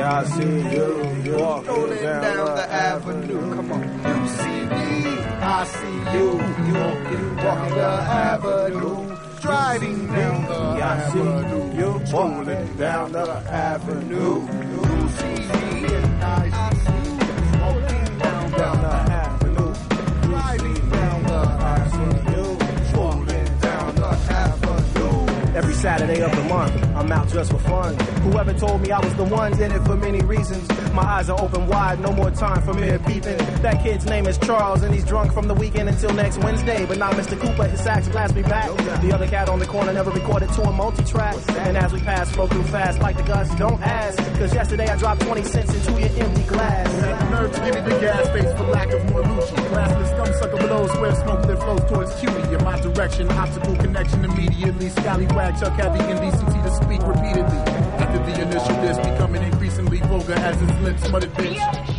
I see you rolling down the avenue. Come on. You see me, I see you. You walking the avenue. Driving down the avenue. You rolling down the avenue. You see me and I see you. Walking down the avenue. Driving down the avenue. Rolling down the avenue. Every Saturday of the month, I'm out just for fun. Whoever told me I was the one did it for many reasons. My eyes are open wide, no more time for mere peeping. That kid's name is Charles, and he's drunk from the weekend until next Wednesday. But now Mr. Cooper, his sax blast me back. The other cat on the corner never recorded to a multi-track. And as we pass, flow through fast like the gusts, don't ask. Cause yesterday I dropped 20 cents into your empty glass. That nerve to give me the gas face for lack of more Lucci. Glassless thumb sucker below, square smoke that flows towards cutie. In my direction, optical connection immediately. Scallywag, Chuck had the indecency to speak repeatedly. After the initial diss, becoming increasingly vulgar as his lips muttered bitch.